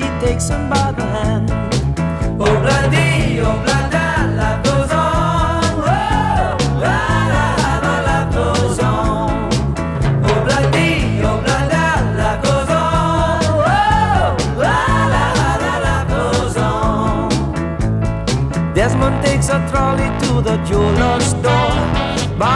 she takes him by the hand. Obladi, oblada, life goes on. Oh, la la la la, life goes on. Obladi, oblada, life goes on. Oh, la la la la, life goes on. Desmond takes a trolley to the jeweler's store.